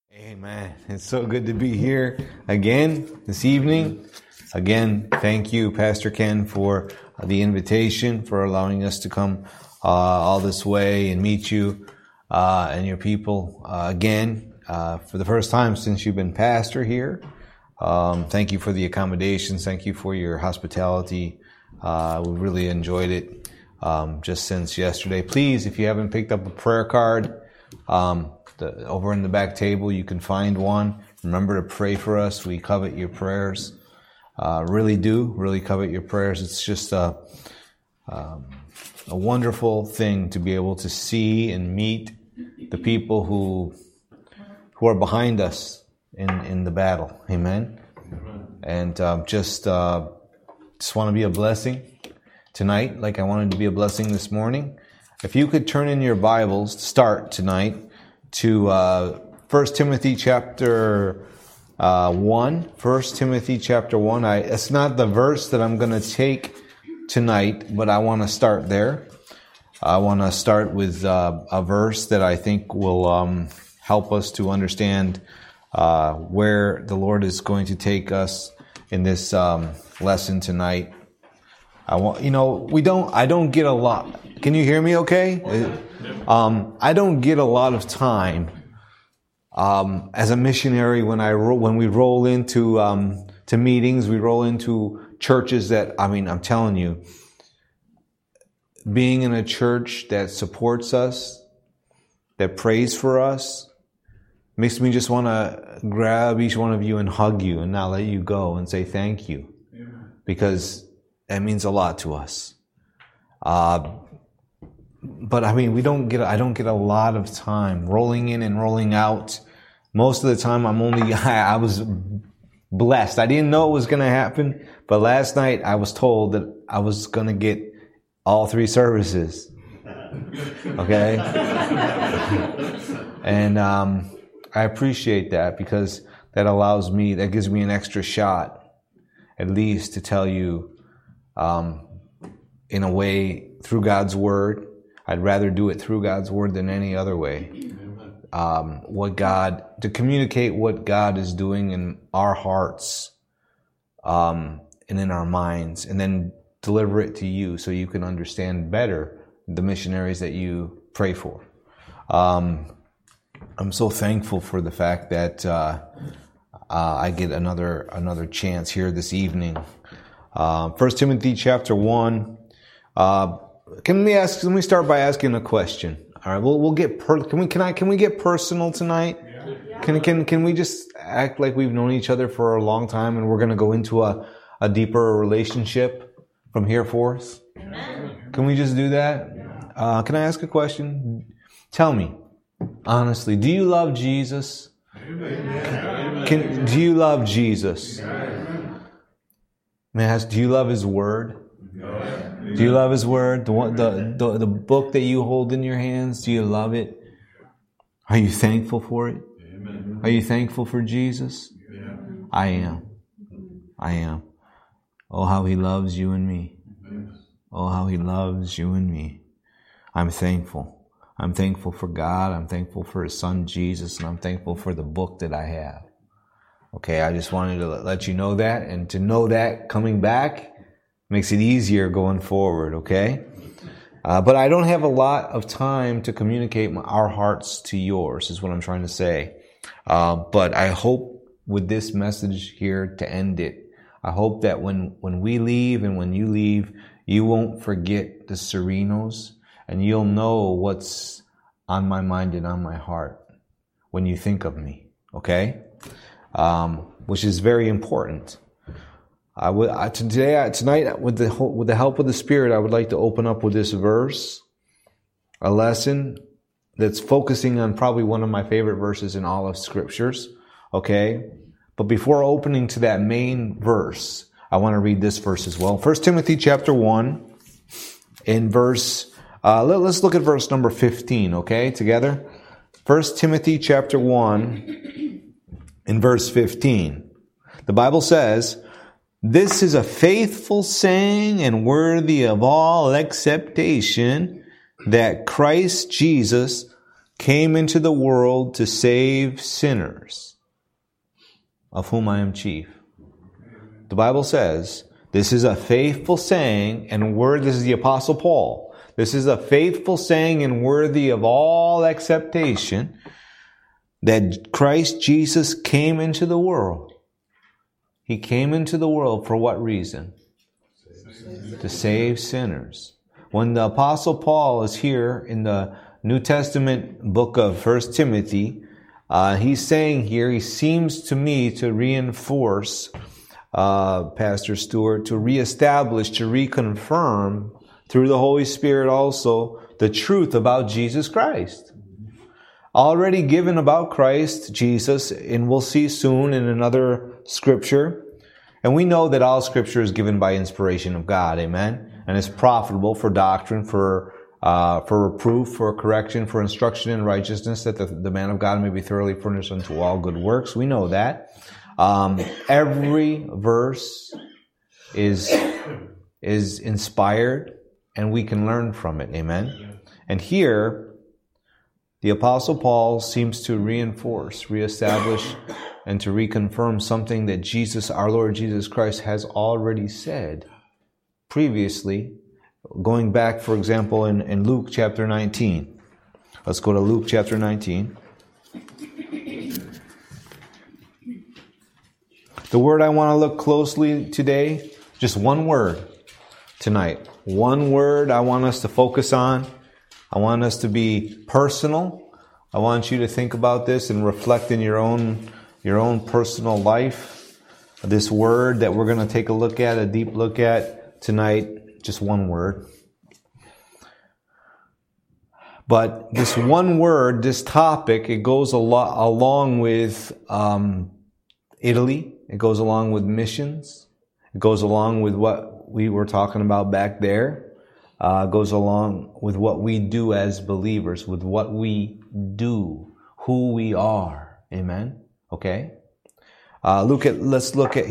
Amen. It's so good to be here again this evening. Again, thank you, Pastor Ken, for the invitation, for allowing us to come all this way and meet you and your people again for the first time since you've been pastor here. Thank you for the accommodations. Thank you for your hospitality. We really enjoyed it just since yesterday. Please, if you haven't picked up a prayer card, over in the back table, you can find one. Remember to pray for us. We covet your prayers. Really covet your prayers. It's just a wonderful thing to be able to see and meet the people who are behind us in the battle. Amen. And just want to be a blessing tonight, like I wanted to be a blessing this morning. If you could turn in your Bibles to start tonight to 1 Timothy chapter 1. 1 Timothy chapter 1. It's not the verse that I'm going to take tonight, but I want to start there. I want to start with a verse that I think will help us to understand where the Lord is going to take us in this lesson tonight. I don't get a lot. Can you hear me okay? I don't get a lot of time as a missionary when we roll into to meetings, we roll into churches that, I'm telling you, being in a church that supports us, that prays for us, makes me just want to grab each one of you and hug you and not let you go and say thank you. Amen. Because that means a lot to us. But I don't get a lot of time rolling in and rolling out. Most of the time I was blessed. I didn't know it was going to happen, but last night I was told that I was going to get all 3 services. Okay? And I appreciate that because that gives me an extra shot, at least, to tell you in a way through God's Word. I'd rather do it through God's Word than any other way. To communicate what God is doing in our hearts and in our minds, and then deliver it to you so you can understand better the missionaries that you pray for. I'm so thankful for the fact that I get another chance here this evening. 1 Timothy chapter 1. Can we start by asking a question? All right, we'll get can we get personal tonight? Yeah. Can we just act like we've known each other for a long time and we're going to go into a deeper relationship from here forth? Amen. Can we just do that? Yeah. Can I ask a question? Tell me, honestly, do you love Jesus? Amen. Do you love Jesus? Amen. Do you love His Word? Do you love His Word? The book that you hold in your hands, do you love it? Are you thankful for it? Amen. Are you thankful for Jesus? Yeah. I am. Oh, how He loves you and me. Oh, how He loves you and me. I'm thankful. I'm thankful for God. I'm thankful for His Son, Jesus, and I'm thankful for the book that I have. Okay, I just wanted to let you know that, and to know that coming back makes it easier going forward, okay? But I don't have a lot of time to communicate our hearts to yours, is what I'm trying to say. But I hope with this message here to end it, I hope that when we leave and when you leave, you won't forget the Serenos, and you'll know what's on my mind and on my heart when you think of me, okay? Which is very important. Tonight, with the help of the Spirit, I would like to open up with this verse, a lesson that's focusing on probably one of my favorite verses in all of Scriptures. Okay, but before opening to that main verse, I want to read this verse as well. 1 Timothy chapter 1, in verse. Let's look at verse number 15. Okay, together. 1 Timothy chapter 1, in verse 15. The Bible says, "This is a faithful saying and worthy of all acceptation, that Christ Jesus came into the world to save sinners, of whom I am chief. The Bible says, this is a faithful saying and word. This is the Apostle Paul. This is a faithful saying and worthy of all acceptation that Christ Jesus came into the world. He came into the world for what reason? To save sinners. When the Apostle Paul is here in the New Testament book of 1 Timothy, he's saying here, he seems to me to reinforce, Pastor Stewart, to reestablish, to reconfirm through the Holy Spirit also the truth about Jesus Christ. Already given about Christ Jesus, and we'll see soon in another scripture. And we know that all scripture is given by inspiration of God, amen? And it's profitable for doctrine, for reproof, for correction, for instruction in righteousness, that the man of God may be thoroughly furnished unto all good works. We know that. Every verse is inspired, and we can learn from it, amen? And here, the Apostle Paul seems to reinforce, reestablish, and to reconfirm something that Jesus, our Lord Jesus Christ, has already said previously, going back, for example, in Luke chapter 19. Let's go to Luke chapter 19. The word I want to look closely today, just one word tonight. One word I want us to focus on. I want us to be personal. I want you to think about this and reflect in your own personal life. This word that we're going to take a look at, a deep look at tonight, just one word. But this one word, this topic, it goes along with Italy. It goes along with missions. It goes along with what we were talking about back there. Goes along with what we do as believers, with what we do, who we are. Amen? Okay? Let's look at,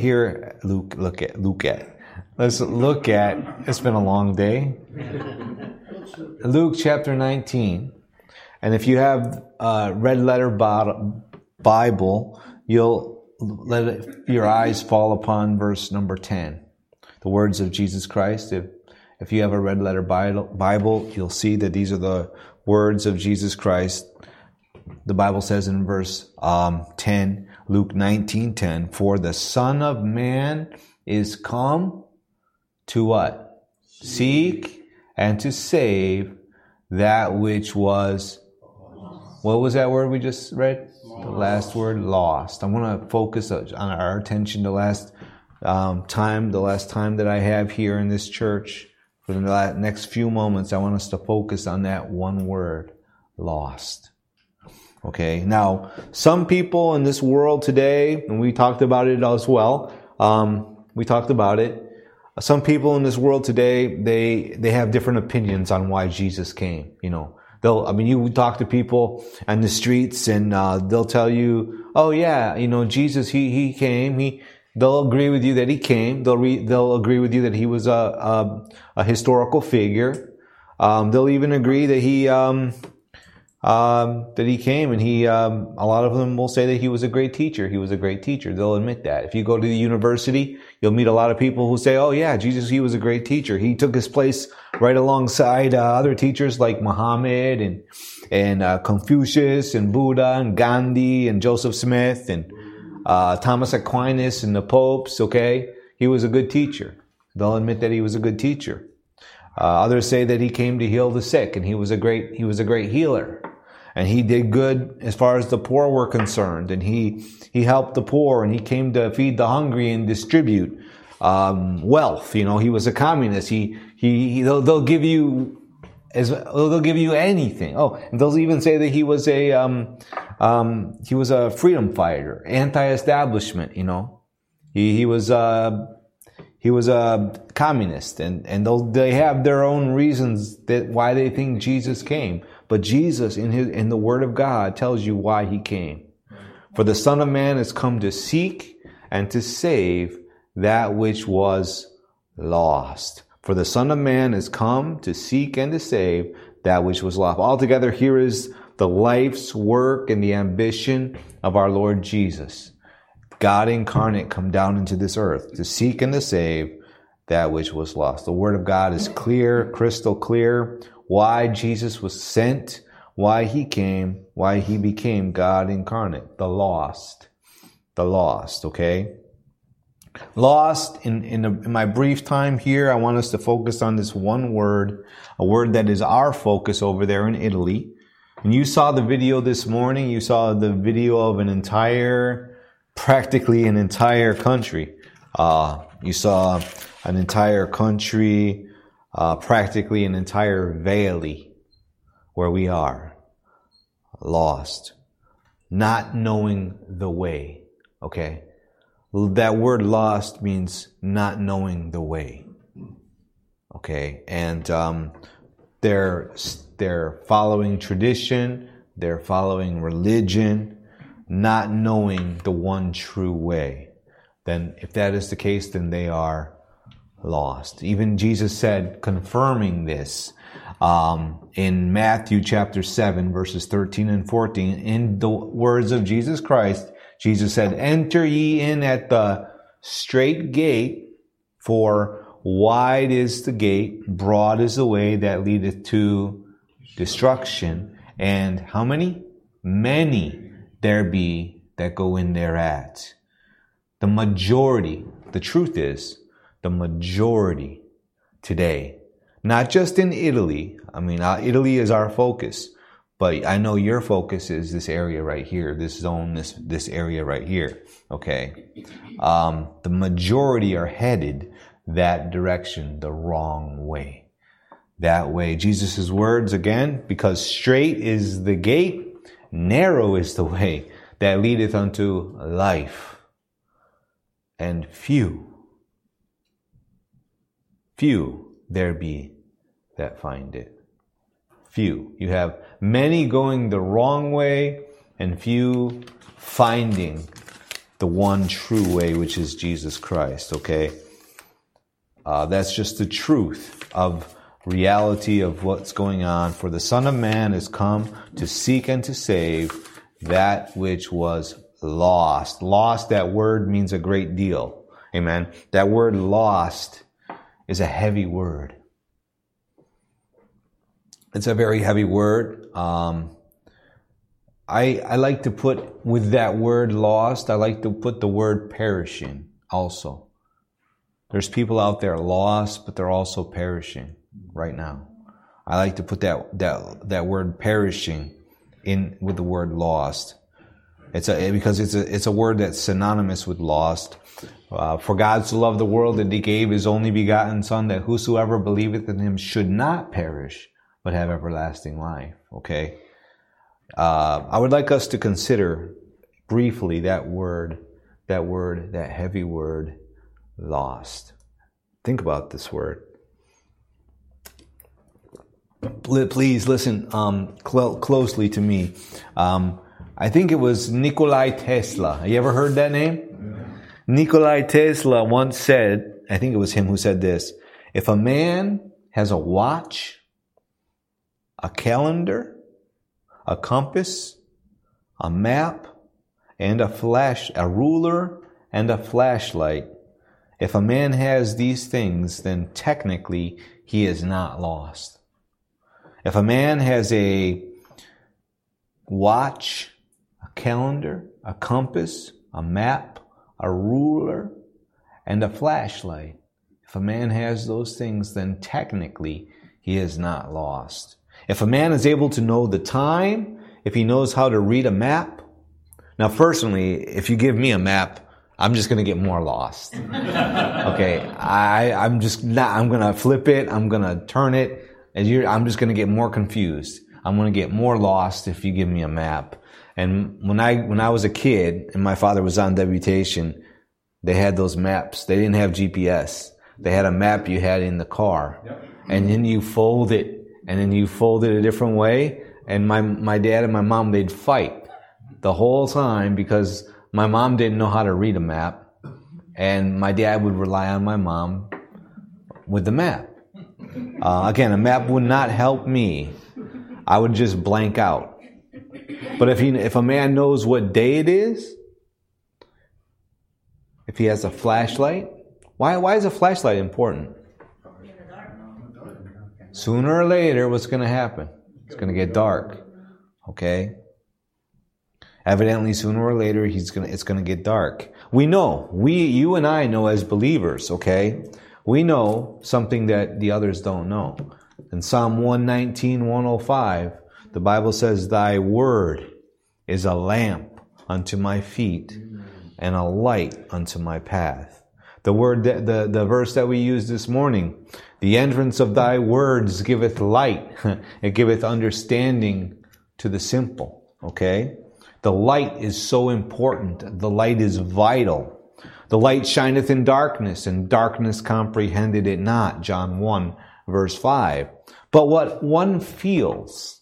it's been a long day. Luke chapter 19. And if you have red letter Bible, you'll let your eyes fall upon verse number 10. The words of Jesus Christ. If you have a red letter Bible, you'll see that these are the words of Jesus Christ. The Bible says in verse 10, Luke 19:10, for the Son of Man is come to what? Seek and to save that which was, what was that word we just read? The last word, lost. I want to focus on our attention the last time that I have here in this church. For the next few moments, I want us to focus on that one word, lost. Okay, now, some people in this world today, and we talked about it as well, some people in this world today, they have different opinions on why Jesus came, you know. You talk to people on the streets and they'll tell you, oh yeah, you know, Jesus, he came, they'll agree with you that he came. They'll agree with you that he was a historical figure. They'll even agree that he came, and a lot of them will say that he was a great teacher. He was a great teacher. They'll admit that. If you go to the university, you'll meet a lot of people who say, oh yeah, Jesus, he was a great teacher. He took his place right alongside other teachers like Muhammad and Confucius and Buddha and Gandhi and Joseph Smith and Thomas Aquinas and the popes, okay? He was a good teacher. They'll admit that he was a good teacher. Others say that he came to heal the sick, and he was a great healer. And he did good as far as the poor were concerned, and he helped the poor, and he came to feed the hungry and distribute wealth. You know, he was a communist. They'll give you anything. Oh, and they'll even say that he was a freedom fighter, anti-establishment. You know, he was a communist, and they have their own reasons that why they think Jesus came. But Jesus, in the Word of God, tells you why he came. For the Son of Man has come to seek and to save that which was lost. For the Son of Man has come to seek and to save that which was lost. Altogether, here is the life's work and the ambition of our Lord Jesus. God incarnate come down into this earth to seek and to save that which was lost. The Word of God is clear, crystal clear, why Jesus was sent, why He came, why He became God incarnate. The lost, okay? Lost, in my brief time here, I want us to focus on this one word, a word that is our focus over there in Italy. And you saw the video this morning, you saw the video of practically an entire country. You saw an entire country, practically an entire valley where we are. Lost. Not knowing the way. Okay? That word lost means not knowing the way. Okay? And they're following tradition, they're following religion, not knowing the one true way. Then if that is the case, then they are lost. Even Jesus said, confirming this, in Matthew chapter 7, verses 13 and 14, in the words of Jesus Christ, Jesus said, enter ye in at the straight gate, for wide is the gate, broad is the way that leadeth to destruction. And how many? Many there be that go in thereat. The majority, the truth is, the majority today, not just in Italy. I mean, Italy is our focus, but I know your focus is this area right here, this zone, this area right here. Okay. The majority are headed that direction, the wrong way. That way. Jesus' words again, because straight is the gate, narrow is the way that leadeth unto life, and few there be that find it. Few. You have many going the wrong way and few finding the one true way, which is Jesus Christ, okay? That's just the truth of reality of what's going on. For the Son of Man has come to seek and to save that which was lost. Lost, that word means a great deal. Amen. That word lost is a heavy word. It's a very heavy word. I like to put, with that word lost, I like to put the word perishing also. There's people out there lost, but they're also perishing right now. I like to put that word perishing in with the word lost. Because it's a word that's synonymous with lost. For God so loved the world that He gave His only begotten Son, that whosoever believeth in Him should not perish, but have everlasting life. Okay? I would like us to consider briefly that heavy word, lost. Think about this word. Please listen closely to me. I think it was Nikola Tesla. You ever heard that name? Yeah. Nikola Tesla once said, I think it was him who said this, if a man has a watch, a calendar, a compass, a map, and a ruler, and a flashlight, if a man has these things, then technically he is not lost. If a man has a watch, a calendar, a compass, a map, a ruler, and a flashlight, if a man has those things, then technically he is not lost. If a man is able to know the time, if he knows how to read a map, now personally, if you give me a map, I'm just going to get more lost. Okay, I'm going to flip it, I'm going to turn it, and I'm just going to get more confused. I'm going to get more lost if you give me a map. And when I was a kid and my father was on deputation, they had those maps. They didn't have GPS. They had a map you had in the car. Yep. And then you fold it, and then you fold it a different way. And my dad and my mom, they'd fight the whole time because my mom didn't know how to read a map. And my dad would rely on my mom with the map. Again, a map would not help me. I would just blank out. But if a man knows what day it is, if he has a flashlight, why is a flashlight important? Sooner or later, what's going to happen? It's going to get dark. Okay? Evidently, sooner or later, it's going to get dark. We know. You and I know as believers, okay? We know something that the others don't know. In Psalm 119, 105, the Bible says, Thy word is a lamp unto my feet and a light unto my path. The verse that we used this morning, the entrance of thy words giveth light. It giveth understanding to the simple. Okay? The light is so important. The light is vital. The light shineth in darkness, and darkness comprehended it not. John 1, verse 5. But what one feels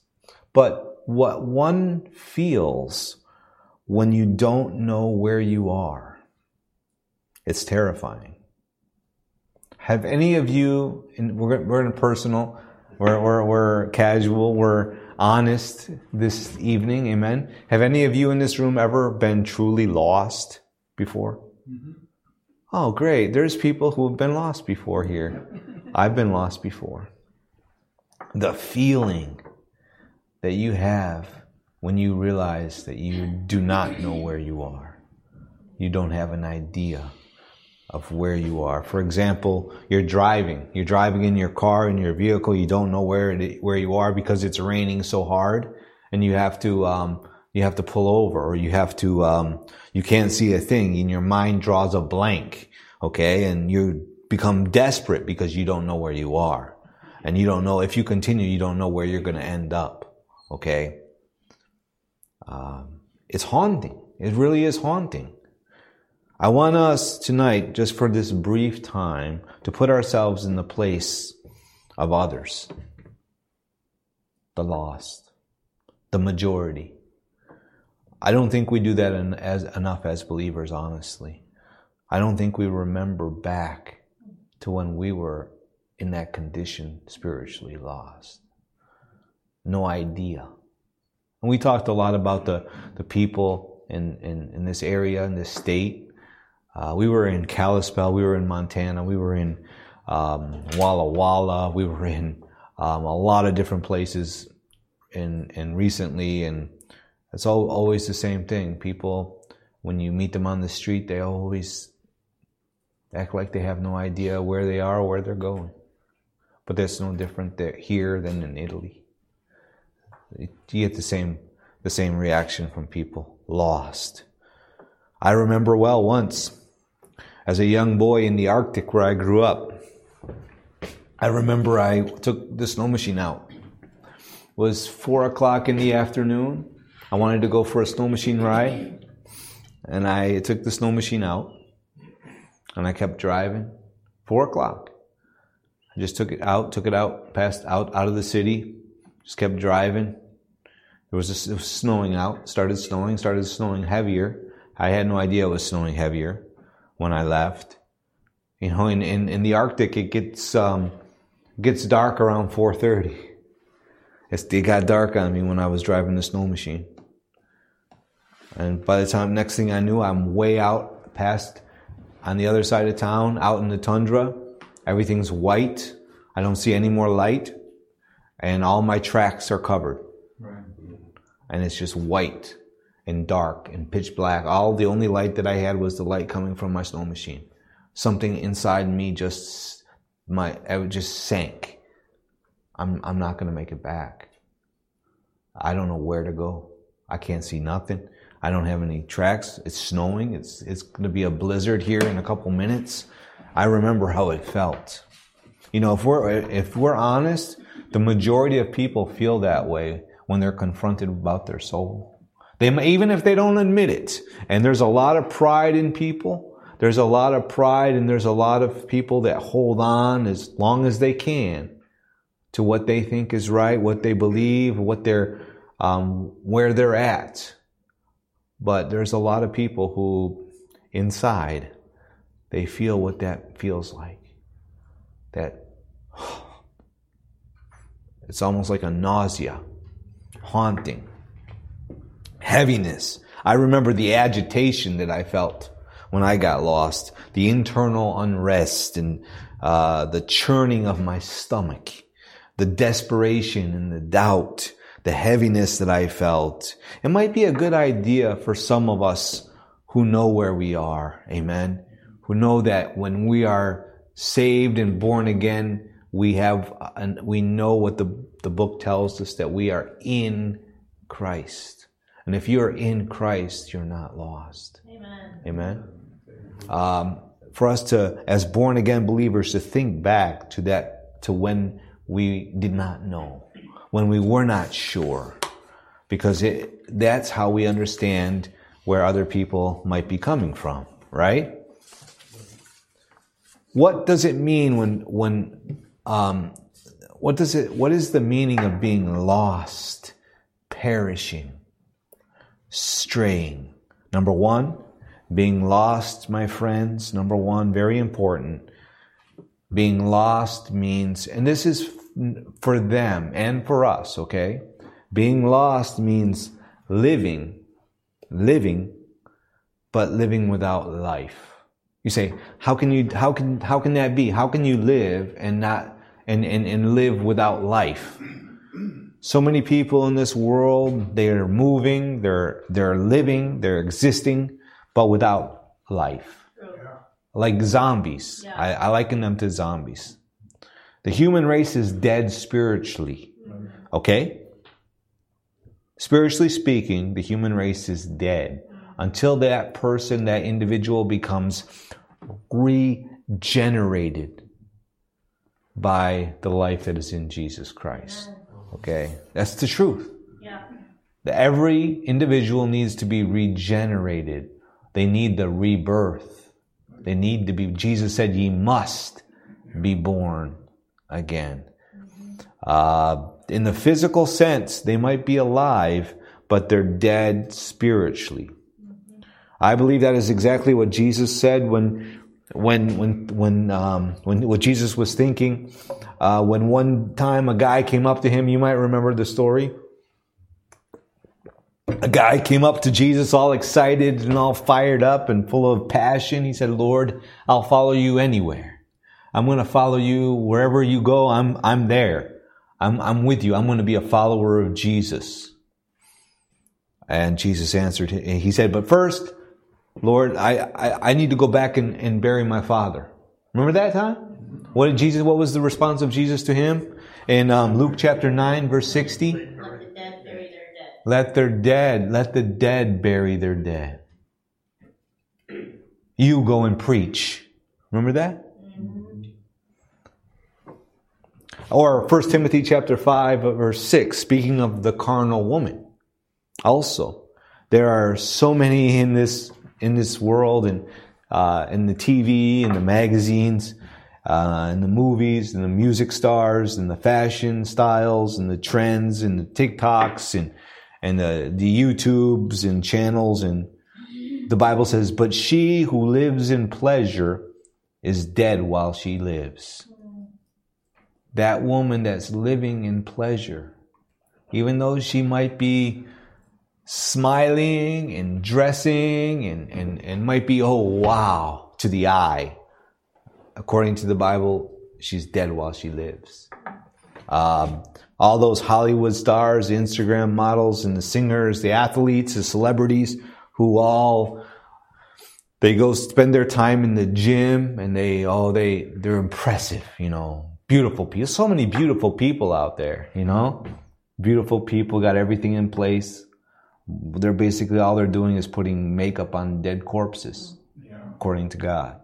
when you don't know where you are, it's terrifying. Have any of you, we're in personal, we're casual, we're honest this evening, amen? Have any of you in this room ever been truly lost before? Mm-hmm. Oh, great. There's people who have been lost before here. I've been lost before. The feeling that you have when you realize that you do not know where you are. You don't have an idea of where you are. For example, you're driving in your car, in your vehicle, you don't know where you are because it's raining so hard, and you have to pull over, or you can't see a thing, and your mind draws a blank, okay? And you become desperate because you don't know where you are. And you don't know, if you continue, you don't know where you're going to end up, okay? It's haunting. It really is haunting. I want us tonight, just for this brief time, to put ourselves in the place of others. The lost. The majority. I don't think we do that enough as believers, honestly. I don't think we remember back to when we were in that condition, spiritually lost. No idea. And we talked a lot about the people in this area, in this state. We were in Kalispell, we were in Montana, we were in Walla Walla, we were in a lot of different places and recently, and it's always the same thing. People, when you meet them on the street, they always act like they have no idea where they are or where they're going. But that's no different here than in Italy. You get the same reaction from people. Lost. I remember well once, as a young boy in the Arctic where I grew up, I remember I took the snow machine out. It was 4 o'clock in the afternoon. I wanted to go for a snow machine ride, and I took the snow machine out, and I kept driving. 4 o'clock. I just took it out, passed out of the city, just kept driving. It was snowing out, started snowing heavier. I had no idea it was snowing heavier when I left. You know, in the Arctic, it gets dark around 4:30. It got dark on me when I was driving the snow machine. And by the time, next thing I knew, I'm way out past on the other side of town, out in the tundra. Everything's white. I don't see any more light. And all my tracks are covered. Right. And it's just white and dark and pitch black. The only light that I had was the light coming from my snow machine. Something inside me it just sank. I'm not going to make it back. I don't know where to go. I can't see nothing. I don't have any tracks. It's snowing. It's going to be a blizzard here in a couple minutes. I remember how it felt. You know, if we're honest, the majority of people feel that way when they're confronted about their soul. Even if they don't admit it. And there's a lot of pride in people. There's a lot of pride, and there's a lot of people that hold on as long as they can to what they think is right, what they believe, what they're, where they're at. But there's a lot of people who, inside, they feel what that feels like. That it's almost like a nausea, haunting. heaviness. I remember the agitation that I felt when I got lost, the internal unrest and the churning of my stomach, the desperation and the doubt, the heaviness that I felt. It might be a good idea for some of us who know where we are, amen, who know that when we are saved and born again, we know what the book tells us, that we are in Christ. And if you are in Christ, you're not lost. Amen. Amen. For us to, as born again believers, to think back to when we did not know, when we were not sure, because that's how we understand where other people might be coming from, right? What does it mean what is the meaning of being lost, perishing, straying? Number one, being lost, my friends, number one, very important. Being lost means, and this is for them and for us, okay? Being lost means living, but living without life. You say, how can that be? How can you live and not and live without life? So many people in this world, they're moving, they're living, they're existing, but without life. Like zombies. Yeah. I liken them to zombies. The human race is dead spiritually. Okay? Spiritually speaking, the human race is dead until that person, that individual becomes regenerated by the life that is in Jesus Christ. Okay? That's the truth. Yeah. Every individual needs to be regenerated. They need the rebirth. They need to be, Jesus said, ye must be born again. In the physical sense, they might be alive, but they're dead spiritually. I believe that is exactly what Jesus said when what Jesus was thinking. When one time a guy came up to him, you might remember the story. A guy came up to Jesus all excited and all fired up and full of passion. He said, Lord, I'll follow you anywhere. I'm going to follow you wherever you go. I'm there. I'm with you. I'm going to be a follower of Jesus. And Jesus answered, he said, but first, Lord, I need to go back and bury my father. Remember that time? What was the response of Jesus to him? In Luke chapter 9, verse 60. Let the dead bury their dead. You go and preach. Remember that? Or 1 Timothy chapter 5, verse 6, speaking of the carnal woman. Also, there are so many in this world, and in the TV, and the magazines, and the movies, and the music stars, and the fashion styles, and the trends, and the TikToks, and the YouTubes and channels, and the Bible says, but she who lives in pleasure is dead while she lives. That woman that's living in pleasure, even though she might be smiling and dressing and might be, oh wow, to the eye, according to the Bible, she's dead while she lives. All those Hollywood stars, the Instagram models, and the singers, the athletes, the celebrities, who they go spend their time in the gym, and they're impressive, beautiful people. So many beautiful people out there, beautiful people, got everything in place. They're basically, all they're doing is putting makeup on dead corpses, according to God.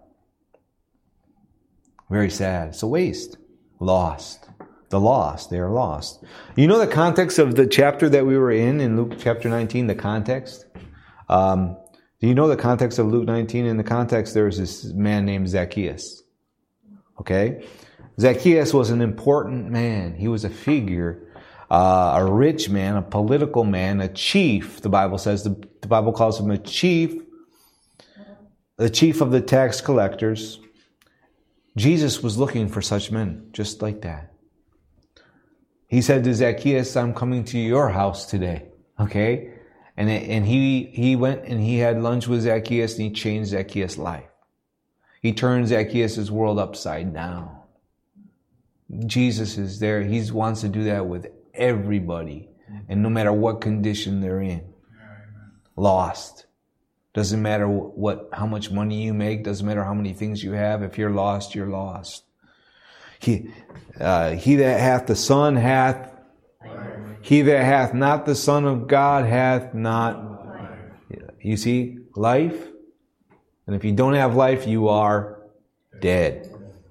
Very sad. It's a waste. Lost. The lost. They are lost. You know the context of the chapter that we were in Luke chapter 19, the context? Do you know the context of Luke 19? In the context, there was this man named Zacchaeus. Okay? Zacchaeus was an important man. He was a figure, a rich man, a political man, a chief. The Bible says, the Bible calls him a chief, the chief of the tax collectors. Jesus was looking for such men, just like that. He said to Zacchaeus, I'm coming to your house today. Okay? And he went and he had lunch with Zacchaeus, and he changed Zacchaeus' life. He turned Zacchaeus' world upside down. Jesus is there. He wants to do that with everybody, and no matter what condition they're in. Lost. Doesn't matter how much money you make. Doesn't matter how many things you have. If you're lost, you're lost. He that hath the Son hath. He that hath not the Son of God hath not. You see, life. And if you don't have life, you are dead.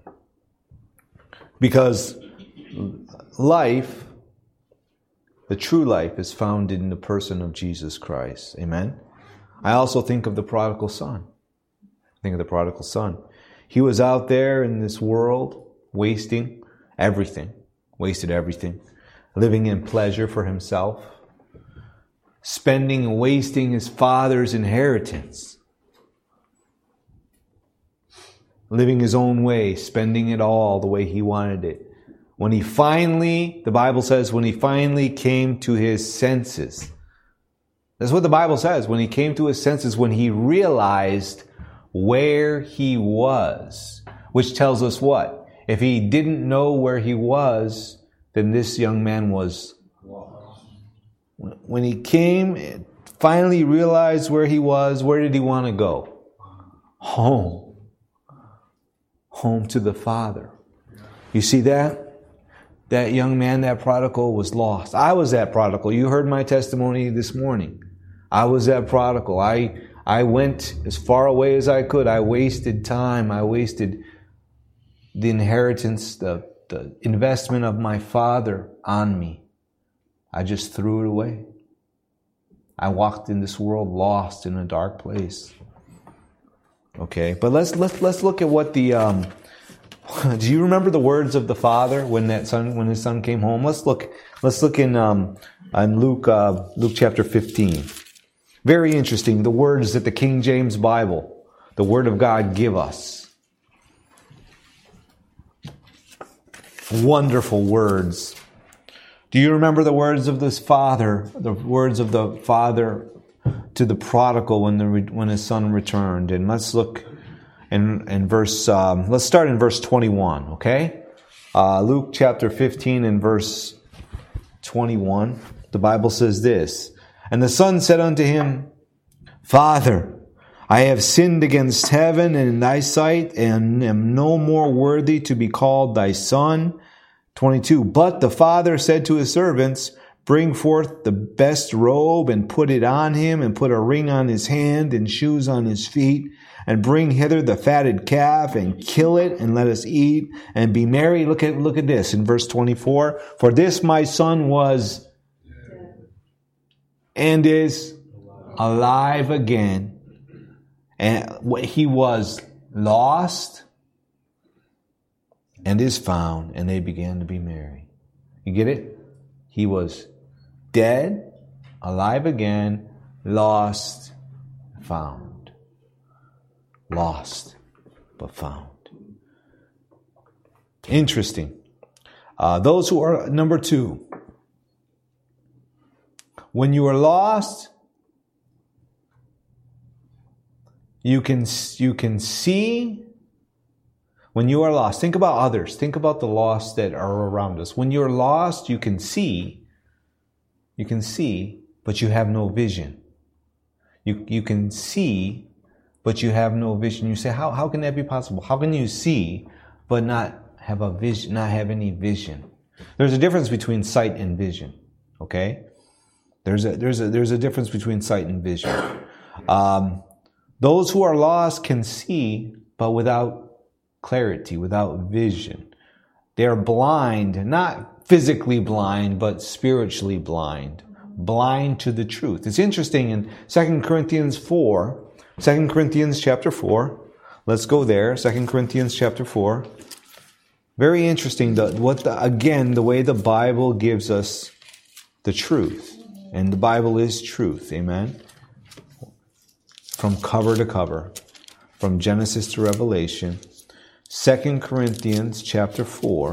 Because life, the true life, is found in the person of Jesus Christ. Amen? I also think of the prodigal son. Think of the prodigal son. He was out there in this world wasting everything. Wasted everything. Living in pleasure for himself. Spending and wasting his father's inheritance. Living his own way, spending it all the way he wanted it. When he finally, the Bible says, when he finally came to his senses. That's what the Bible says. When he came to his senses, when he realized where he was. Which tells us what? If he didn't know where he was, then this young man was lost. When he came, finally realized where he was, where did he want to go? Home. Home to the Father. You see that? That young man, that prodigal, was lost. I was that prodigal. You heard my testimony this morning. I was that prodigal. I went as far away as I could. I wasted time. I wasted the inheritance, the investment of my father on me. I just threw it away. I walked in this world lost in a dark place. Okay, but let's look at what the do you remember the words of the father when his son came home? Let's look in Luke chapter 15. Very interesting, the words that the King James Bible, the Word of God, give us. Wonderful words. Do you remember the words of this father? The words of the father to the prodigal when his son returned. And let's look in verse. Let's start in verse 21. Okay, Luke chapter 15 and verse 21. The Bible says this: "And the son said unto him, Father, I have sinned against heaven and in thy sight, and am no more worthy to be called thy son." 22. "But the father said to his servants, Bring forth the best robe and put it on him, and put a ring on his hand and shoes on his feet, and bring hither the fatted calf and kill it, and let us eat and be merry." Look at this in verse 24. "For this my son was and is alive again, and he was lost and is found, and they began to be merry." You get it? He was dead, alive again, lost, found. Lost, but found. Interesting. Those who are, number 2. When you are lost, you can see. When you are lost, think about others. Think about the lost that are around us. When you're lost, you can see, but you have no vision. You can see, but you have no vision. You say, how can that be possible? How can you see, but not have a vision, not have any vision? There's a difference between sight and vision. Okay? There's a difference between sight and vision. Those who are lost can see, but without clarity, without vision. They're blind, not physically blind, but spiritually blind. Blind to the truth. It's interesting in 2 Corinthians chapter 4. Let's go there. 2 Corinthians chapter 4. Very interesting. The way the Bible gives us the truth. And the Bible is truth. Amen. From cover to cover. From Genesis to Revelation. 2 Corinthians chapter 4.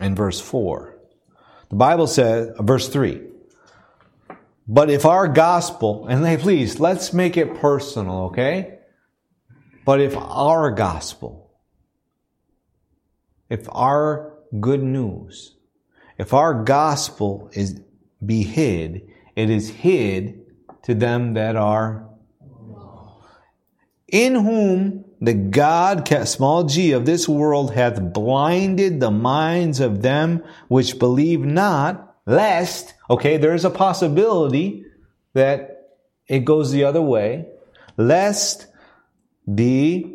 and verse 4. The Bible says, verse 3. But if our gospel, and hey, please, let's make it personal, okay? But if our gospel, if our good news, if our gospel be hid, it is hid to them that are in whom the God, small g, of this world hath blinded the minds of them which believe not, lest, okay, there's a possibility that it goes the other way, lest the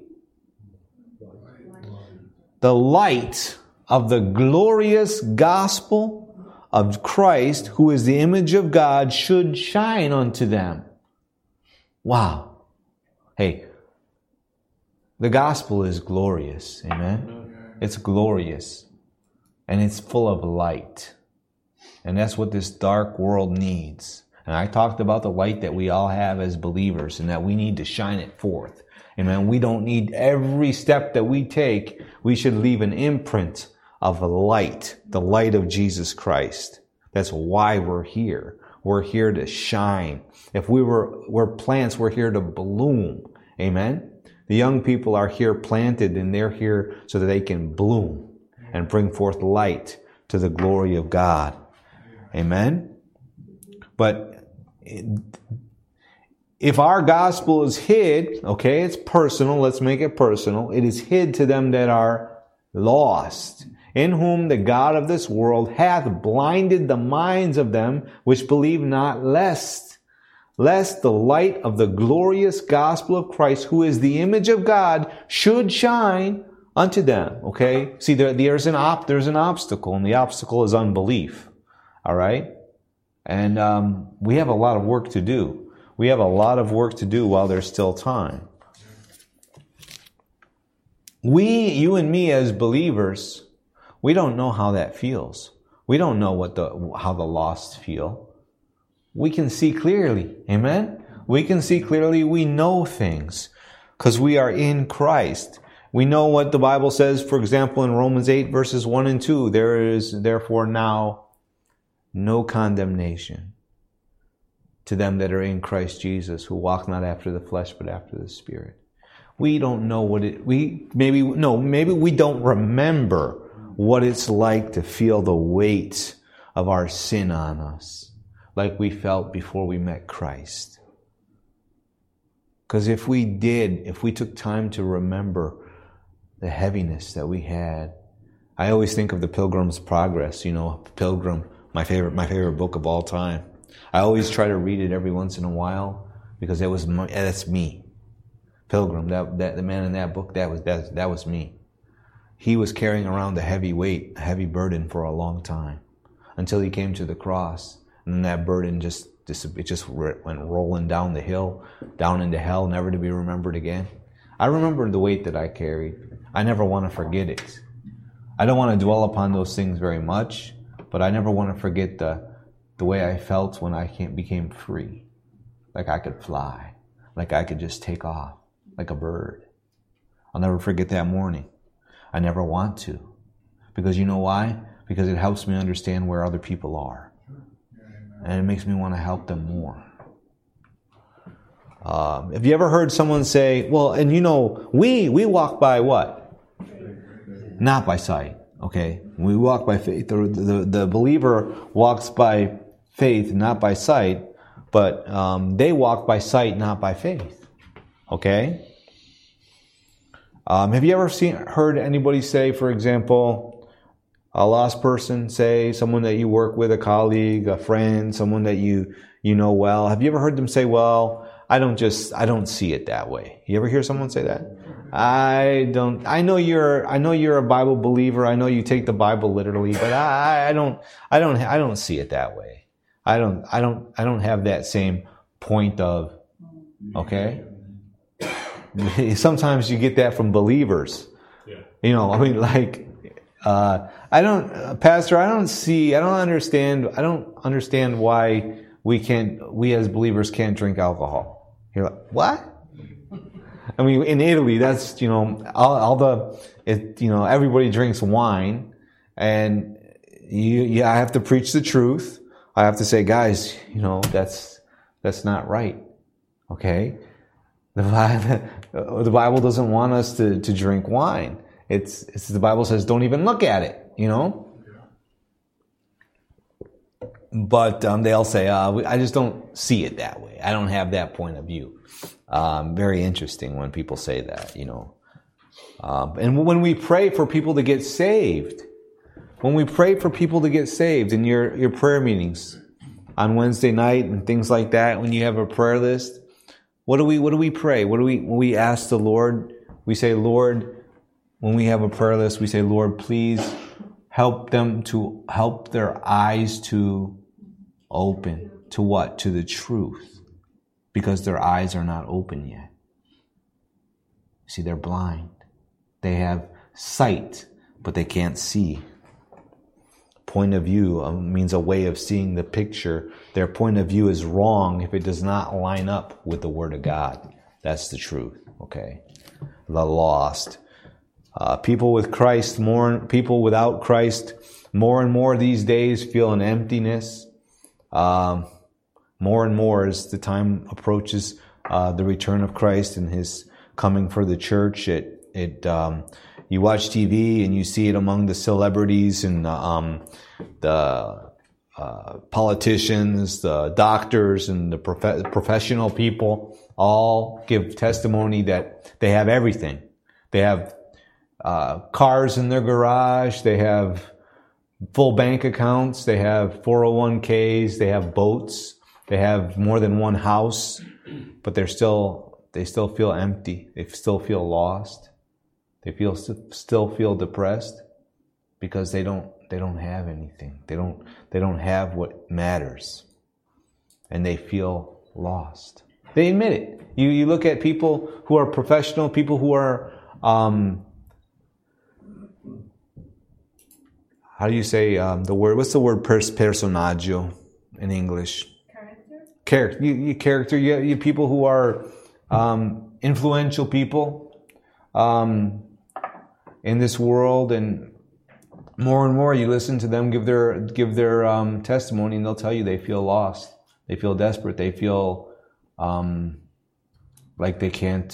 light of the glorious gospel of Christ, who is the image of God, should shine unto them. Wow. Hey, the gospel is glorious. Amen? It's glorious. And it's full of light. And that's what this dark world needs. And I talked about the light that we all have as believers and that we need to shine it forth. Amen. We don't need every step that we take. We should leave an imprint of light, the light of Jesus Christ. That's why we're here. We're here to shine. If we're plants, we're here to bloom. Amen. The young people are here planted, and they're here so that they can bloom and bring forth light to the glory of God. Amen. But if our gospel is hid, okay, it's personal. Let's make it personal. It is hid to them that are lost, in whom the God of this world hath blinded the minds of them which believe not, lest the light of the glorious gospel of Christ, who is the image of God, should shine unto them. Okay? See, there's an obstacle, and the obstacle is unbelief. All right? And we have a lot of work to do. We have a lot of work to do while there's still time. You and me as believers, we don't know how that feels. We don't know how the lost feel. We can see clearly. Amen? We can see clearly. We know things because we are in Christ. We know what the Bible says, for example, in Romans 8 verses 1 and 2. There is therefore now no condemnation to them that are in Christ Jesus, who walk not after the flesh, but after the Spirit. We don't know maybe we don't remember what it's like to feel the weight of our sin on us, like we felt before we met Christ. Because if we took time to remember the heaviness that we had, I always think of the Pilgrim's Progress, Pilgrim, my favorite book of all time. I always try to read it every once in a while because that's me. Pilgrim, the man in that book, that was me. He was carrying around a heavy weight, a heavy burden for a long time until he came to the cross, and then that burden just went rolling down the hill, down into hell, never to be remembered again. I remember the weight that I carried. I never want to forget it. I don't want to dwell upon those things very much, but I never want to forget the way I felt when I became free. Like I could fly. Like I could just take off like a bird. I'll never forget that morning. I never want to. Because you know why? Because it helps me understand where other people are. And it makes me want to help them more. Have you ever heard someone say, well, and we walk by what? Not by sight. Okay? We walk by faith. The believer walks by faith, not by sight, but they walk by sight, not by faith. Okay? Have you ever heard anybody say, for example, a lost person say, someone that you work with, a colleague, a friend, someone that you know well? Have you ever heard them say, well, I don't see it that way? You ever hear someone say that? I know you're a Bible believer. I know you take the Bible literally, but I don't see it that way. I don't have that same point of, okay? Sometimes you get that from believers. Yeah. I don't understand why we as believers can't drink alcohol. You're like, what? I mean, in Italy, that's, everybody drinks wine, And I have to preach the truth. I have to say, guys, that's not right. Okay? The Bible doesn't want us to drink wine. It's the Bible says don't even look at it, But they'll say, I just don't see it that way. I don't have that point of view. Very interesting when people say that, And when we pray for people to get saved, in your prayer meetings on Wednesday night and things like that, when you have a prayer list, what do we pray? When we ask the Lord? We say, Lord, when we have a prayer list, we say, Lord, please help their eyes to open to what? To the truth. Because their eyes are not open yet. See, they're blind. They have sight, but they can't see. Point of view means a way of seeing the picture. Their point of view is wrong if it does not line up with the Word of God. That's the truth, okay? The lost. People with Christ, people without Christ, more and more these days feel an emptiness. More and more as the time approaches the return of Christ and His coming for the church. You watch TV and you see it among the celebrities and the politicians, the doctors, and the professional people all give testimony that they have everything. They have cars in their garage. They have full bank accounts. They have 401ks. They have boats. They have more than one house, but they still feel empty. They still feel lost. They still feel depressed because they don't have anything. They don't have what matters, and they feel lost. They admit it. You look at people who are professional, people who are how do you say the word? What's the word personaggio in English? Character. You people who are influential people in this world, and more you listen to them give their testimony, and they'll tell you they feel lost, they feel desperate, they feel like they can't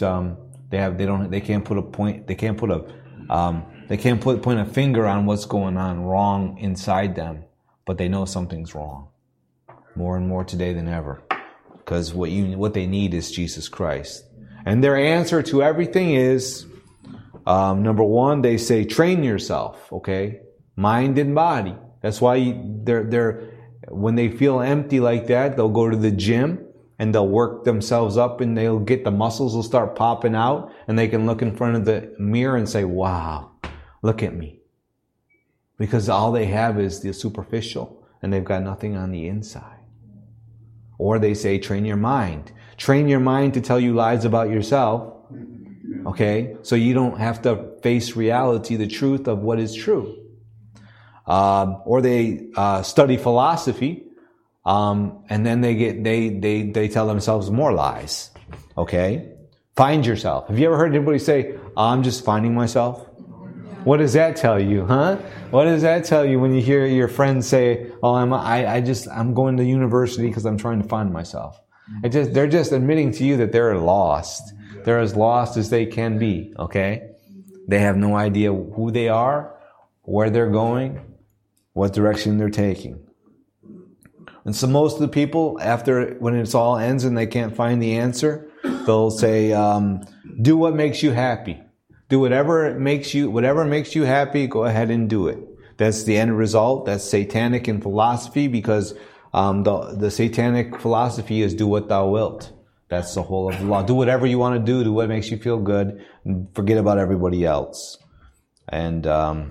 point a finger on what's going on wrong inside them, but they know something's wrong. More and more today than ever, because what they need is Jesus Christ, and their answer to everything is number one. They say train yourself, okay, mind and body. That's why they're when they feel empty like that, they'll go to the gym and they'll work themselves up, and they'll get the muscles will start popping out, and they can look in front of the mirror and say, "Wow, look at me," because all they have is the superficial, and they've got nothing on the inside. Or they say, train your mind. Train your mind to tell you lies about yourself. Okay? So you don't have to face reality, the truth of what is true. Or they study philosophy, and then they tell themselves more lies. Okay? Find yourself. Have you ever heard anybody say, I'm just finding myself? What does that tell you, huh? What does that tell you when you hear your friends say, "Oh, I'm going to university because I'm trying to find myself"? They're just admitting to you that they're lost. They're as lost as they can be. Okay, they have no idea who they are, where they're going, what direction they're taking. And so most of the people, when it all ends and they can't find the answer, they'll say, "Do what makes you happy." Do whatever makes you happy, go ahead and do it. That's the end result. That's satanic in philosophy, because the satanic philosophy is do what thou wilt. That's the whole of the law. Do whatever you want to do what makes you feel good, and forget about everybody else. And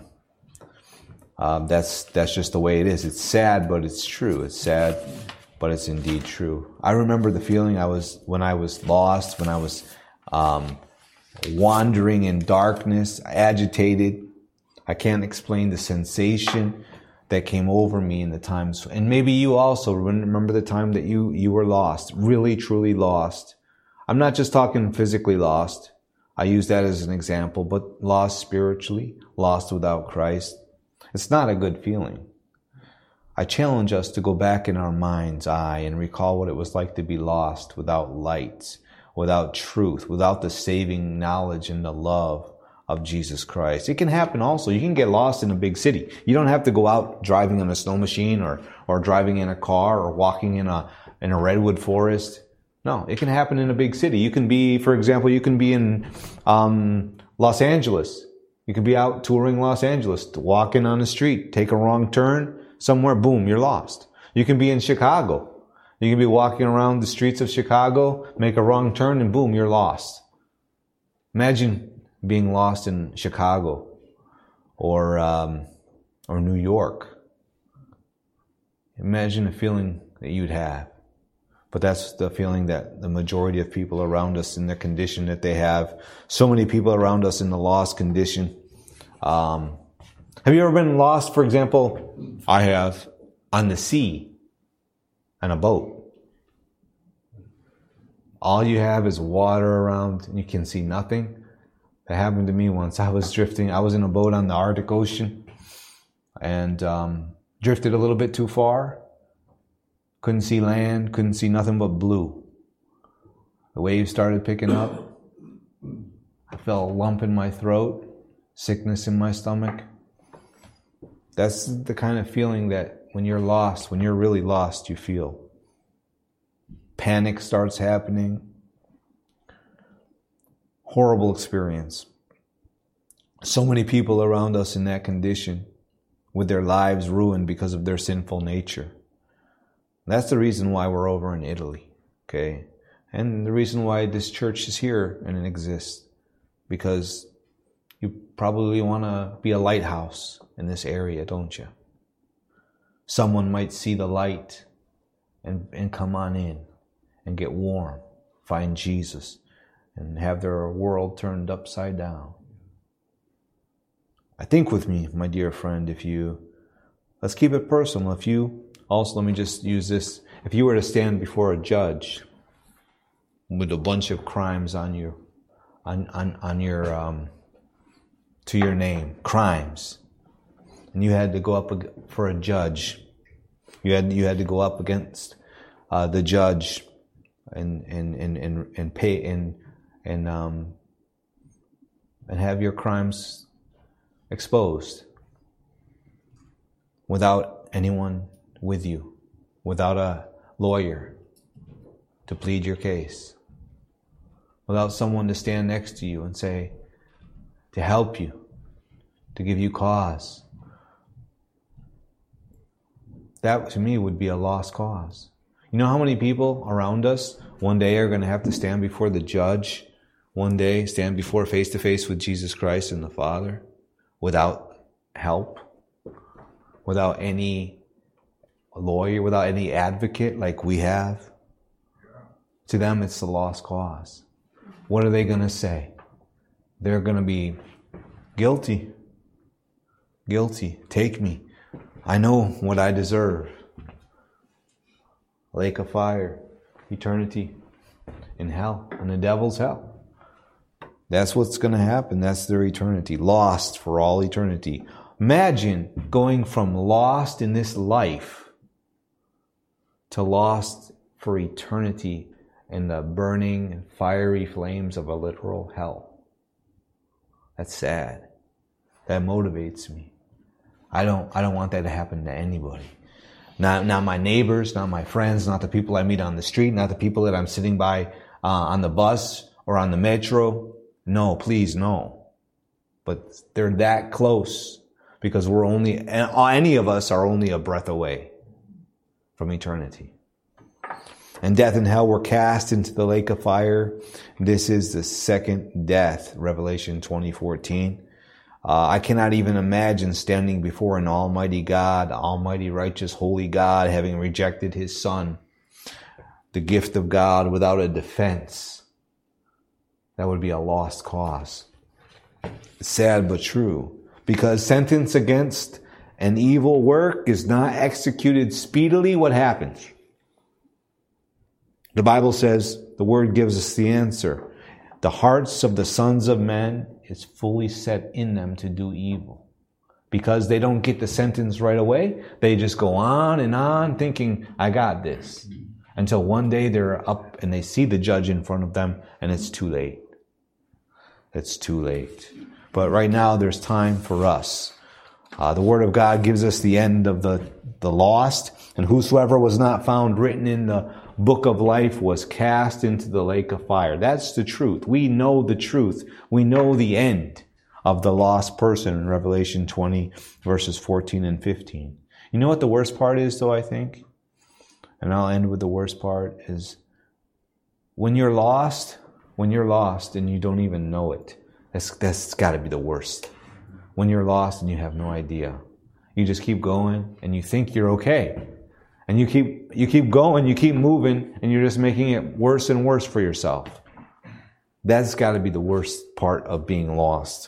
that's just the way it is. It's sad, but it's true. It's sad, but it's indeed true. I remember the feeling when I was lost, when I was wandering in darkness, agitated. I can't explain the sensation that came over me in the times. And maybe you also remember the time that you were lost, really, truly lost. I'm not just talking physically lost. I use that as an example, but lost spiritually, lost without Christ. It's not a good feeling. I challenge us to go back in our mind's eye and recall what it was like to be lost without light, without truth, without the saving knowledge and the love of Jesus Christ. It can happen also. You can get lost in a big city. You don't have to go out driving in a snow machine or driving in a car or walking in a redwood forest. No, it can happen in a big city. You can be, for example, you can be in Los Angeles. You could be out touring Los Angeles, walking on the street, take a wrong turn, somewhere, boom, you're lost. You can be in Chicago. You can be walking around the streets of Chicago, make a wrong turn, and boom, you're lost. Imagine being lost in Chicago or New York. Imagine the feeling that you'd have. But that's the feeling that the majority of people around us in the condition that they have. So many people around us in the lost condition. Have you ever been lost, for example? I have, on the sea, on a boat. All you have is water around and you can see nothing. That happened to me once. I was drifting. I was in a boat on the Arctic Ocean and drifted a little bit too far. Couldn't see land, couldn't see nothing but blue. The waves started picking up. I felt a lump in my throat, sickness in my stomach. That's the kind of feeling that when you're lost, when you're really lost, you feel. Panic starts happening. Horrible experience. So many people around us in that condition, with their lives ruined because of their sinful nature. That's the reason why we're over in Italy, okay? And the reason why this church is here and it exists. Because you probably want to be a lighthouse in this area, don't you? Someone might see the light and come on in and get warm, find Jesus, and have their world turned upside down. I think with me, my dear friend, let's keep it personal. Let me just use this. If you were to stand before a judge with a bunch of crimes on your to your name, crimes, and you had to go up for a judge, you had to go up against the judge and pay and have your crimes exposed without anyone with you, without a lawyer to plead your case, without someone to stand next to you and say, to help you, to give you cause. That to me would be a lost cause. You know how many people around us one day are going to have to stand before the judge, one day stand before face to face with Jesus Christ and the Father without help, without any lawyer, without any advocate like we have? To them, it's the lost cause. What are they going to say? They're going to be guilty. Guilty. Take me. I know what I deserve. Lake of fire. Eternity in hell. In the devil's hell. That's what's going to happen. That's their eternity. Lost for all eternity. Imagine going from lost in this life to lost for eternity in the burning and fiery flames of a literal hell. That's sad. That motivates me. I don't want that to happen to anybody. Not my neighbors, not my friends, not the people I meet on the street, not the people that I'm sitting by on the bus or on the metro. No, please, no. But they're that close because any of us are only a breath away from eternity. And death and hell were cast into the lake of fire. This is the second death, Revelation 20:14. I cannot even imagine standing before an almighty God, almighty, righteous, holy God, having rejected his Son, the gift of God, without a defense. That would be a lost cause. Sad but true. Because sentence against an evil work is not executed speedily, what happens? The Bible says, the Word gives us the answer. The hearts of the sons of men is fully set in them to do evil. because they don't get the sentence right away. They just go on thinking, I got this. Until one day they're up and they see the judge in front of them and it's too late. It's too late. But right now there's time for us. The Word of God gives us the end of the lost. And whosoever was not found written in the book of life was cast into the lake of fire. That's the truth. We know the truth. We know the end of the lost person in Revelation 20, verses 14 and 15. You know what the worst part is, though, I think? And I'll end with the worst part is when you're lost and you don't even know it. That's got to be the worst. When you're lost and you have no idea. You just keep going and you think you're okay. And you keep going, you keep moving, and you're just making it worse and worse for yourself. That's got to be the worst part of being lost.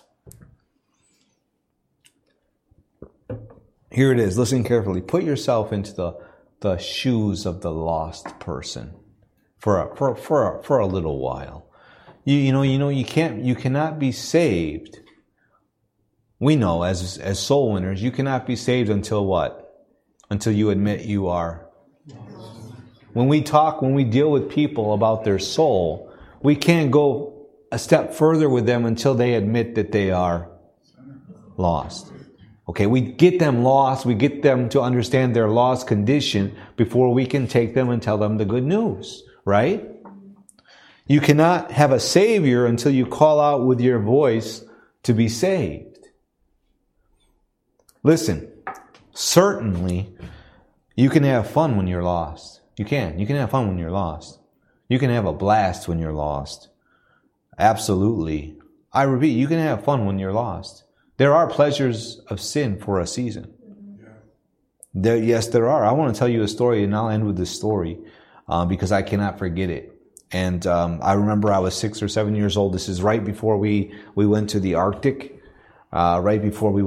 Here it is. Listen carefully. Put yourself into the shoes of the lost person for a little while. You cannot be saved. We know as soul winners, you cannot be saved until what? Until you admit you are. When we deal with people about their soul, we can't go a step further with them until they admit that they are lost. Okay, we get them lost, we get them to understand their lost condition before we can take them and tell them the good news, right? You cannot have a Savior until you call out with your voice to be saved. Listen, certainly you can have fun when you're lost. You can have fun when you're lost. You can have a blast when you're lost. Absolutely. I repeat, you can have fun when you're lost. There are pleasures of sin for a season. Yes, there are. I want to tell you a story, and I'll end with this story because I cannot forget it. And I remember I was 6 or 7 years old. This is right before we went to the Arctic. Right before we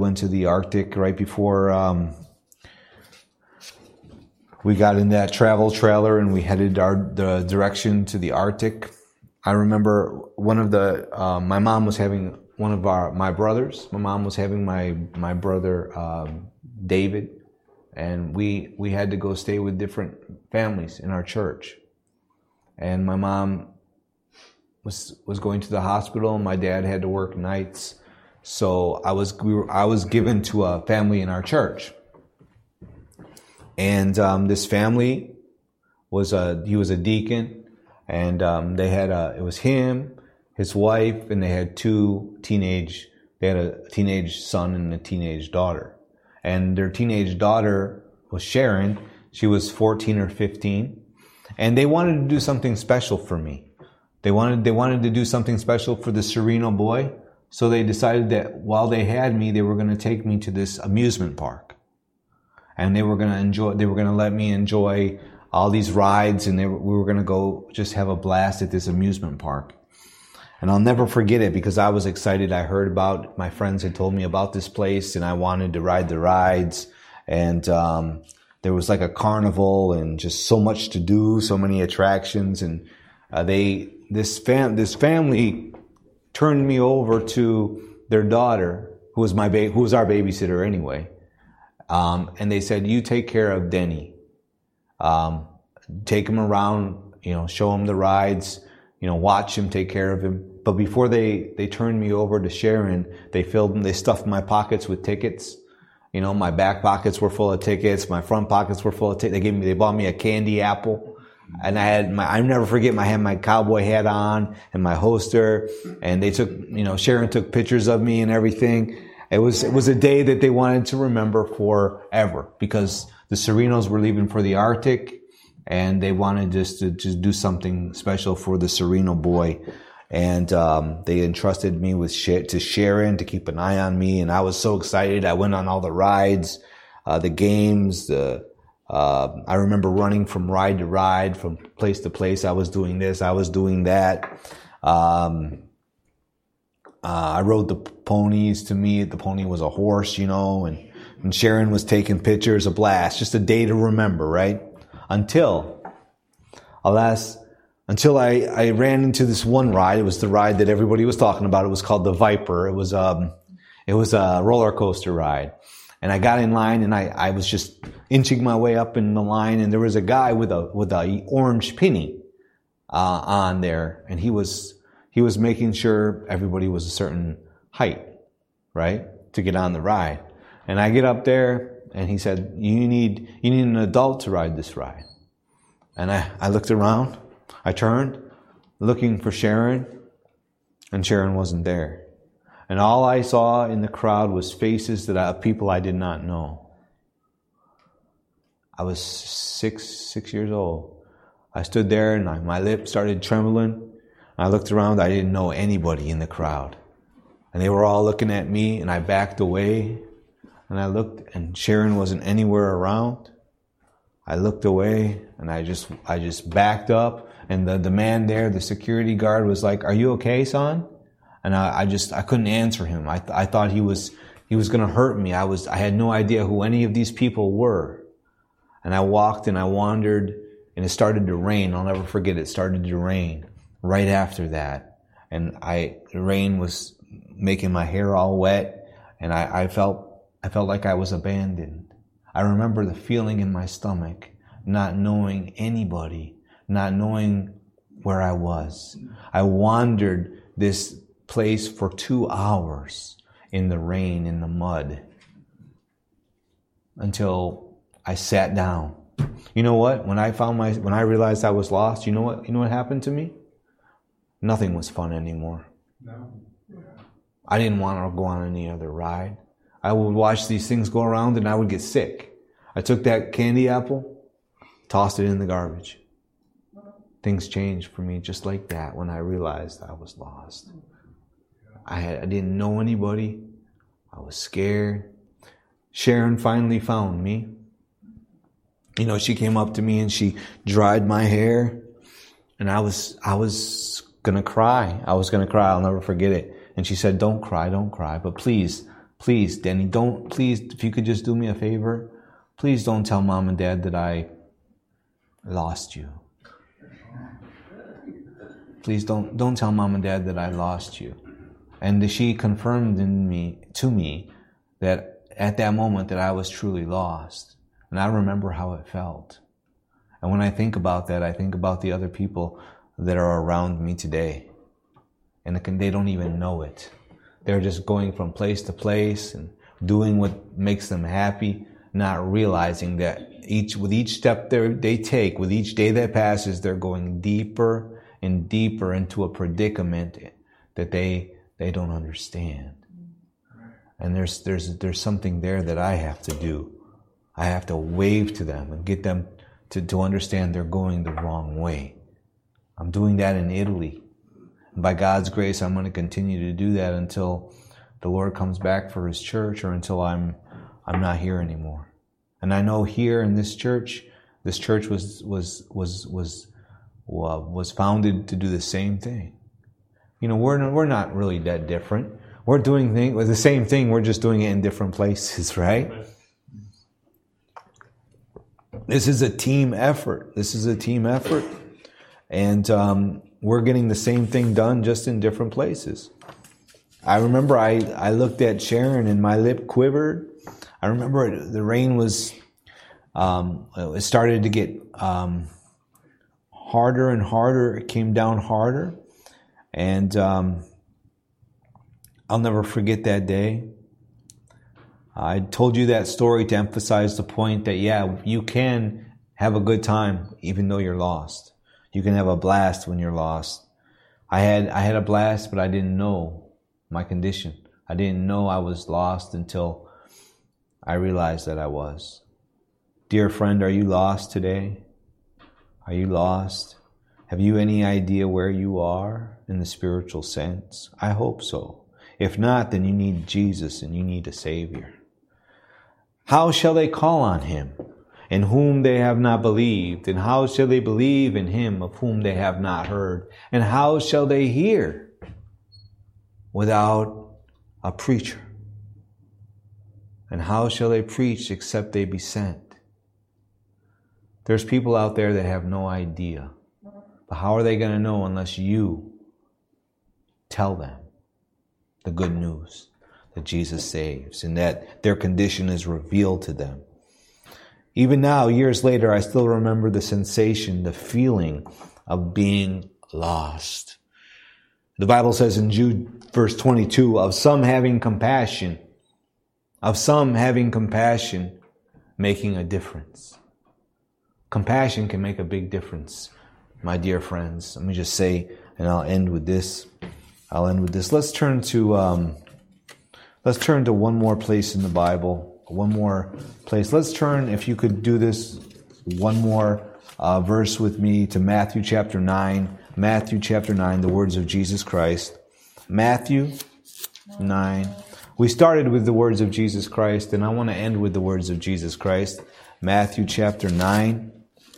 got in that travel trailer and we headed the direction to the Arctic. I remember my mom was having my brothers. My mom was having my brother David, and we had to go stay with different families in our church. And my mom was going to the hospital, and my dad had to work nights. So I was given to a family in our church, and this family he was a deacon, and it was him, his wife, and they had they had a teenage son and a teenage daughter, and their teenage daughter was Sharon. She was 14 or 15, and they wanted to do something special for me. They wanted to do something special for the Sereno boy. So they decided that while they had me, they were going to take me to this amusement park. And they were going to let me enjoy all these rides, and we were going to go just have a blast at this amusement park. And I'll never forget it because I was excited. I heard about, my friends had told me about this place, and I wanted to ride the rides. And there was like a carnival and just so much to do, so many attractions. And this family turned me over to their daughter, who was our babysitter anyway. And they said, "You take care of Denny. Take him around, show him the rides, watch him, take care of him." But before they turned me over to Sharon, they stuffed my pockets with tickets. My back pockets were full of tickets. My front pockets were full of tickets. They bought me a candy apple. And I'll never forget, I had my cowboy hat on and my holster, and they took, Sharon took pictures of me and everything. It was a day that they wanted to remember forever because the Serenos were leaving for the Arctic, and they wanted just to do something special for the Sereno boy. And they entrusted me to Sharon to keep an eye on me, and I was so excited. I went on all the rides, the games, I remember running from ride to ride, from place to place. I was doing this, I was doing that. I rode the ponies. To me, the pony was a horse, and Sharon was taking pictures. A blast, just a day to remember, right? Until I ran into this one ride. It was the ride that everybody was talking about. It was called the Viper. It It was a roller coaster ride. And I got in line, and I was just inching my way up in the line, and there was a guy with a orange penny on there, and he was making sure everybody was a certain height, right, to get on the ride. And I get up there, and he said, you need an adult to ride this ride. And I looked around, I turned, looking for Sharon, and Sharon wasn't there. And all I saw in the crowd was faces of people I did not know. I was six years old. I stood there, and my lips started trembling. I looked around. I didn't know anybody in the crowd. And they were all looking at me, and I backed away. And I looked, and Sharon wasn't anywhere around. I looked away, and I just backed up. And the man there, the security guard, was like, "Are you okay, son?" And I couldn't answer him. I thought he was going to hurt me. I had no idea who any of these people were. And I walked and I wandered, and it started to rain. I'll never forget it started to rain right after that. And the rain was making my hair all wet, and I felt like I was abandoned. I remember the feeling in my stomach, not knowing anybody, not knowing where I was. I wandered this place for 2 hours in the rain, in the mud, until I sat down. You know what? When I realized I was lost, you know what happened to me? Nothing was fun anymore. No. I didn't want to go on any other ride. I would watch these things go around, and I would get sick. I took that candy apple, tossed it in the garbage. Things changed for me just like that when I realized I was lost. I didn't know anybody. I was scared. Sharon finally found me. She came up to me and she dried my hair, and I was gonna cry. I'll never forget it. And she said, don't cry, but please, Danny, if you could just do me a favor, please don't tell Mom and Dad that I lost you. Please don't tell Mom and Dad that I lost you. And she confirmed to me that at that moment that I was truly lost. And I remember how it felt. And when I think about that, I think about the other people that are around me today. And they don't even know it. They're just going from place to place and doing what makes them happy, not realizing that with each step they take, with each day that passes, they're going deeper and deeper into a predicament that they don't understand. And there's something there that I have to do. I have to wave to them and get them to understand they're going the wrong way. I'm doing that in Italy. And by God's grace, I'm going to continue to do that until the Lord comes back for His church, or until I'm not here anymore. And I know here in this church was founded to do the same thing. We're not really that different. We're doing the same thing. We're just doing it in different places, right? This is a team effort. And we're getting the same thing done, just in different places. I remember I looked at Sharon and my lip quivered. I remember the rain was, it started to get harder and harder. It came down harder. And I'll never forget that day. I told you that story to emphasize the point that, you can have a good time even though you're lost. You can have a blast when you're lost. I had a blast, but I didn't know my condition. I didn't know I was lost until I realized that I was. Dear friend, are you lost today? Are you lost? Have you any idea where you are in the spiritual sense? I hope so. If not, then you need Jesus and you need a Savior. How shall they call on Him in whom they have not believed? And how shall they believe in Him of whom they have not heard? And how shall they hear without a preacher? And how shall they preach except they be sent? There's people out there that have no idea. But how are they going to know unless you tell them the good news? that Jesus saves and that their condition is revealed to them. Even now, years later, I still remember the sensation, the feeling of being lost. The Bible says in Jude verse 22, of some having compassion, making a difference. Compassion can make a big difference, my dear friends. Let me just say, and I'll end with this. Let's turn to one more place in the Bible. One more place. Let's turn, if you could do this, one more verse with me to Matthew chapter 9. Matthew chapter 9, the words of Jesus Christ. Matthew 9. We started with the words of Jesus Christ, and I want to end with the words of Jesus Christ. Matthew chapter 9.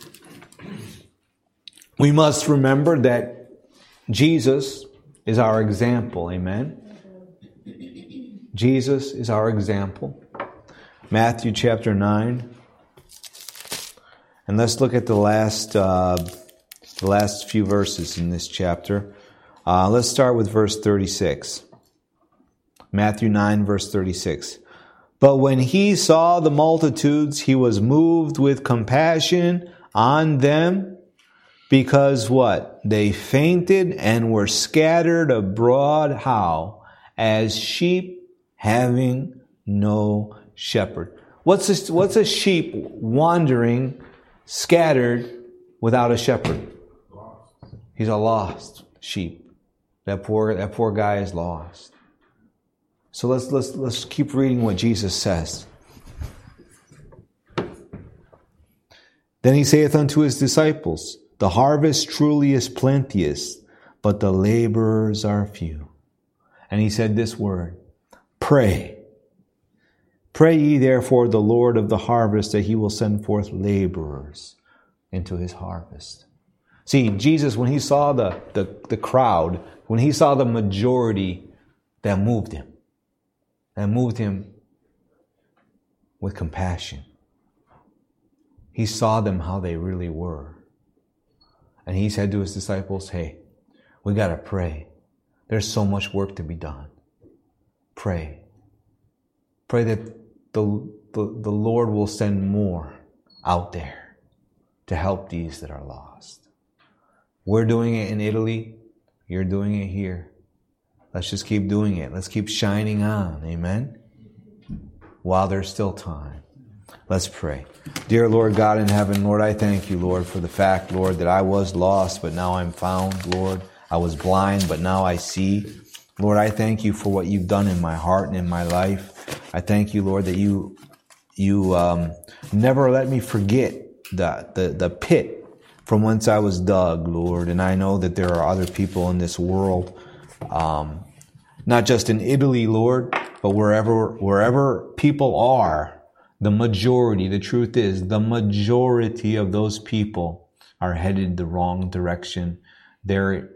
We must remember that Jesus is our example. Amen. Jesus is our example. Matthew chapter 9. And let's look at the last few verses in this chapter. Let's start with verse 36. Matthew 9, verse 36. But when he saw the multitudes, he was moved with compassion on them, because what? They fainted and were scattered abroad, how? As sheep having no shepherd. What's a sheep wandering, scattered, without a shepherd? He's a lost sheep. That poor guy is lost. So let's keep reading what Jesus says. Then he saith unto his disciples, the harvest truly is plenteous, but the laborers are few. And he said this word, pray. Pray ye therefore the Lord of the harvest that he will send forth laborers into his harvest. See, Jesus, when he saw the crowd, when he saw the majority, that moved him. That moved him with compassion. He saw them how they really were. And he said to his disciples, hey, we got to pray. There's so much work to be done. Pray. Pray that the Lord will send more out there to help these that are lost. We're doing it in Italy. You're doing it here. Let's just keep doing it. Let's keep shining on. Amen? While there's still time. Let's pray. Dear Lord God in heaven, Lord, I thank you, Lord, for the fact, Lord, that I was lost, but now I'm found, Lord. I was blind, but now I see. Lord, I thank you for what you've done in my heart and in my life. I thank you, Lord, that you never let me forget the pit from whence I was dug, Lord. And I know that there are other people in this world, not just in Italy, Lord, but wherever people are, the truth is, the majority of those people are headed the wrong direction. They're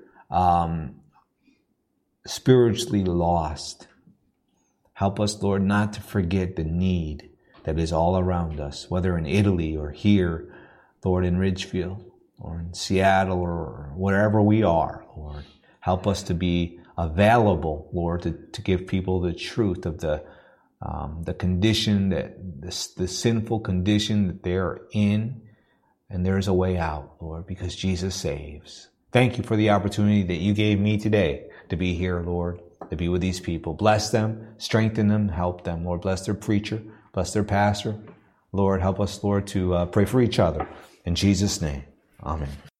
spiritually lost. Help us, Lord, not to forget the need that is all around us, whether in Italy or here, Lord, in Ridgefield or in Seattle or wherever we are, Lord. Help us to be available, Lord, to give people the truth of the condition, the sinful condition that they're in, and there's a way out, Lord, because Jesus saves. Thank you for the opportunity that you gave me today to be here, Lord, to be with these people. Bless them, strengthen them, help them, Lord. Bless their preacher, bless their pastor. Lord, help us, Lord, to pray for each other. In Jesus' name, amen.